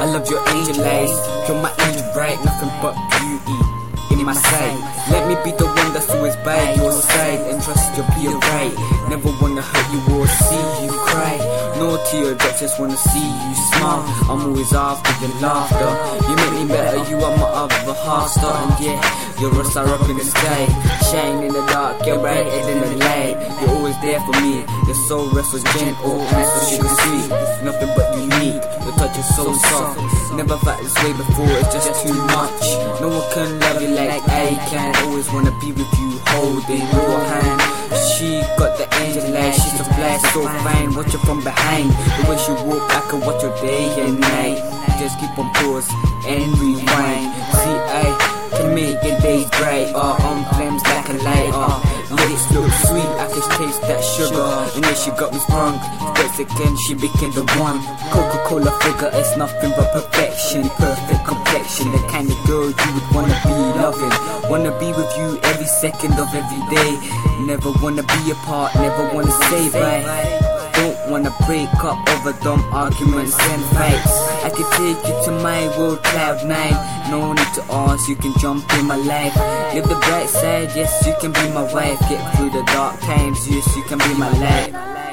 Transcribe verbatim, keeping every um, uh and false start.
love your angel eyes, you're my angel bright, nothing but beauty in my sight. Let me be the one that's always by your side, and trust you'll be alright. Never wanna hurt you or see you cry. No teardrops, just wanna see you smile. I'm always after your laughter. You make me better, you are my other half star. And yeah, you're a star up in the sky, shine in the dark, you're brighter than the light. You're always there for me, you're so restless, gentle, and so sugar sweet. Nothing but unique, your touch is so soft. Never felt this way before, it's just too much. No one can love you like I can. Always wanna be with you, holding your hand. She got the angel eyes, she's so fly, so fine. Watch her from behind, the way she walk, I can watch her day and night. Just keep on pause and rewind. See, I can make your days bright, uh, on flames like a light, uh, lips look sweet, I can taste that sugar. And yeah, she got me sprung, steps again, she became the one. Coca-Cola figure, it's nothing but perfection. Perfect complexion, the kind of girl you would wanna be loving. Wanna be with you every second of every day. Never wanna be apart, never wanna say bye. Don't wanna break up over dumb arguments and fights. I can take you to my world, cloud nine. No need to ask, you can jump in my life. Live the bright side, yes you can be my wife. Get through the dark times, yes you can be my light.